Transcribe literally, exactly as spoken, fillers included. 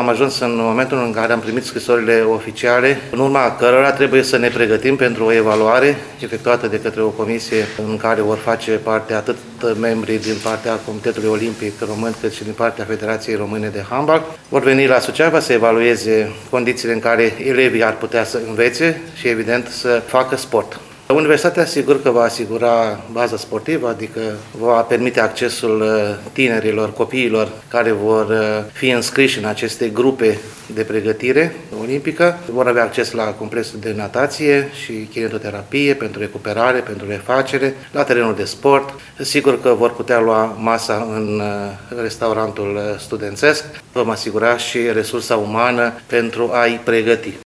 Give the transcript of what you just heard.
am ajuns în momentul în care am primit scrisorile oficiale, în urma cărora trebuie să ne pregătim pentru o evaluare efectuată de către o comisie în care vor face parte atât membrii din partea Comitetului Olimpic Român, cât și din partea Federației Române de Handbal. Vor veni la Suceava să evalueze condițiile în care elevii ar putea să învețe și, evident, să facă sport. Universitatea sigur că va asigura baza sportivă, adică va permite accesul tinerilor, copiilor care vor fi înscriși în aceste grupe de pregătire olimpică. Vor avea acces la complexul de natație și kinetoterapie pentru recuperare, pentru refacere, la terenul de sport. Sigur că vor putea lua masa în restaurantul studențesc. Vom asigura și resursa umană pentru a-i pregăti.